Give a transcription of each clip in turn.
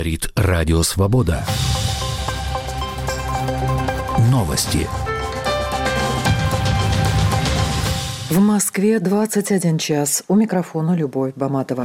Говорит Радио Свобода. Новости. В Москве 21 час. У микрофона Любовь Баматова.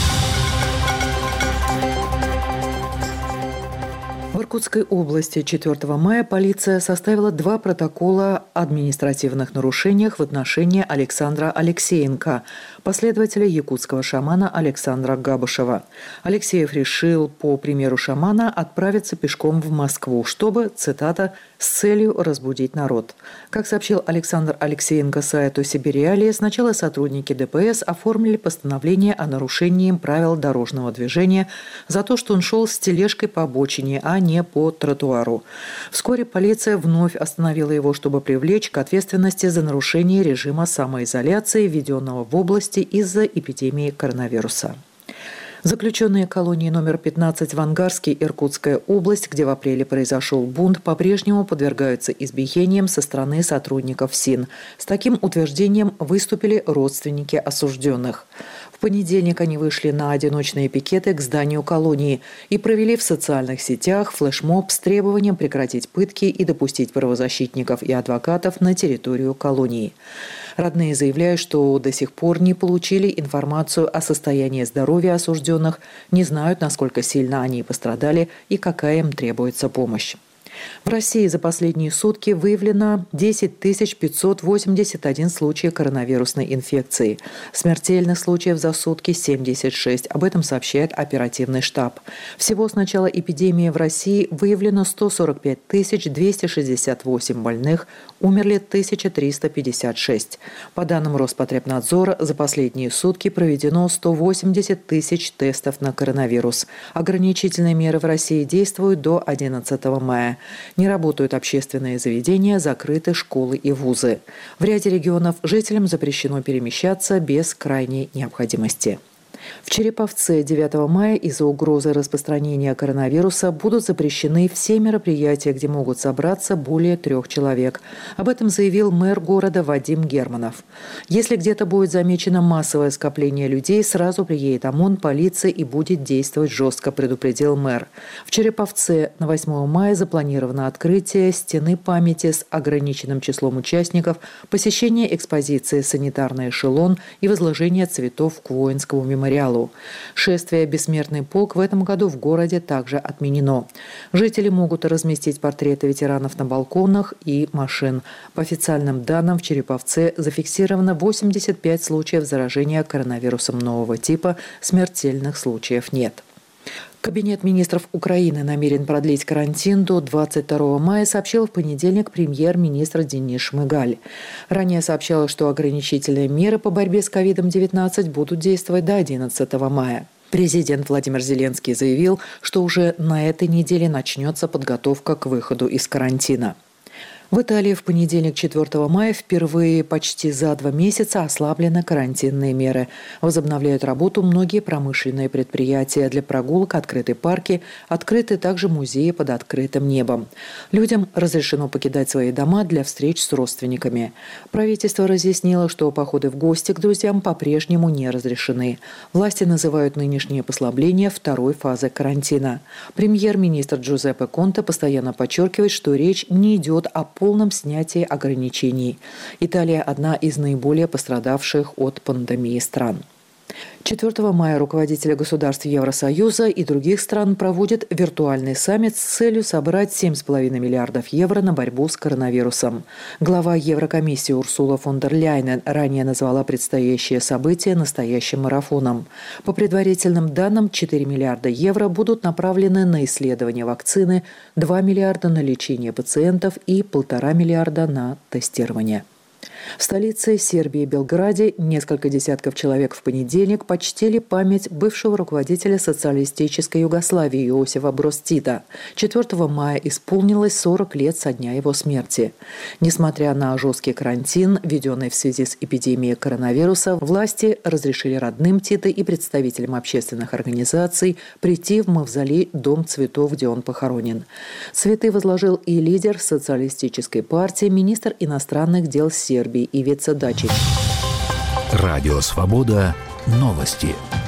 В Иркутской области 4 мая полиция составила 2 протокола о административных нарушениях в отношении Александра Алексеенко, последователя якутского шамана Александра Габышева. Алексеев решил, по примеру шамана, отправиться пешком в Москву, чтобы, цитата, «с целью разбудить народ». Как сообщил Александр Алексеенко сайту «Сибириалия», сначала сотрудники ДПС оформили постановление о нарушении правил дорожного движения за то, что он шел с тележкой по обочине, а не по тротуару. Вскоре полиция вновь остановила его, чтобы привлечь к ответственности за нарушение режима самоизоляции, введенного в области из-за эпидемии коронавируса. Заключенные колонии номер 15 в Ангарске, Иркутская область, где в апреле произошел бунт, по-прежнему подвергаются избиениям со стороны сотрудников СИН. С таким утверждением выступили родственники осужденных. В понедельник они вышли на одиночные пикеты к зданию колонии и провели в социальных сетях флешмоб с требованием прекратить пытки и допустить правозащитников и адвокатов на территорию колонии. Родные заявляют, что до сих пор не получили информацию о состоянии здоровья осужденных, не знают, насколько сильно они пострадали и какая им требуется помощь. В России за последние сутки выявлено 10 581 случай коронавирусной инфекции. Смертельных случаев за сутки 76. Об этом сообщает оперативный штаб. Всего с начала эпидемии в России выявлено 145 268 больных, умерли 1356. По данным Роспотребнадзора, за последние сутки проведено 180 тысяч тестов на коронавирус. Ограничительные меры в России действуют до 11 мая. Не работают общественные заведения, закрыты школы и вузы. В ряде регионов жителям запрещено перемещаться без крайней необходимости. В Череповце 9 мая из-за угрозы распространения коронавируса будут запрещены все мероприятия, где могут собраться более 3 человек. Об этом заявил мэр города Вадим Германов. Если где-то будет замечено массовое скопление людей, сразу приедет ОМОН, полиция и будет действовать жестко, предупредил мэр. В Череповце на 8 мая запланировано открытие стены памяти с ограниченным числом участников, посещение экспозиции «Санитарный эшелон» и возложение цветов к воинскому мемориалу. Шествие «Бессмертный полк» в этом году в городе также отменено. Жители могут разместить портреты ветеранов на балконах и машин. По официальным данным, в Череповце зафиксировано 85 случаев заражения коронавирусом нового типа, смертельных случаев нет. Кабинет министров Украины намерен продлить карантин до 22 мая, сообщил в понедельник премьер-министр Денис Шмыгаль. Ранее сообщалось, что ограничительные меры по борьбе с COVID-19 будут действовать до 11 мая. Президент Владимир Зеленский заявил, что уже на этой неделе начнется подготовка к выходу из карантина. В Италии в понедельник, 4 мая, впервые почти за 2 месяца ослаблены карантинные меры. Возобновляют работу многие промышленные предприятия. Для прогулок открыты парки, открыты также музеи под открытым небом. Людям разрешено покидать свои дома для встреч с родственниками. Правительство разъяснило, что походы в гости к друзьям по-прежнему не разрешены. Власти называют нынешние послабления второй фазой карантина. Премьер-министр Джузеппе Конте постоянно подчеркивает, что речь не идет о полном снятии ограничений. Италия – одна из наиболее пострадавших от пандемии стран. 4 мая руководители государств Евросоюза и других стран проводят виртуальный саммит с целью собрать 7,5 миллиардов евро на борьбу с коронавирусом. Глава Еврокомиссии Урсула фон дер Ляйен ранее назвала предстоящее событие настоящим марафоном. По предварительным данным, 4 миллиарда евро будут направлены на исследование вакцины, 2 миллиарда на лечение пациентов и 1,5 миллиарда на тестирование. В столице Сербии Белграде несколько десятков человек в понедельник почтили память бывшего руководителя социалистической Югославии Иосифа Броз Тита. 4 мая исполнилось 40 лет со дня его смерти. Несмотря на жесткий карантин, введенный в связи с эпидемией коронавируса, власти разрешили родным Тита и представителям общественных организаций прийти в мавзолей Дом цветов, где он похоронен. Цветы возложил и лидер социалистической партии, министр иностранных дел Сербии Ивица Дачич. Радио Свобода. Новости.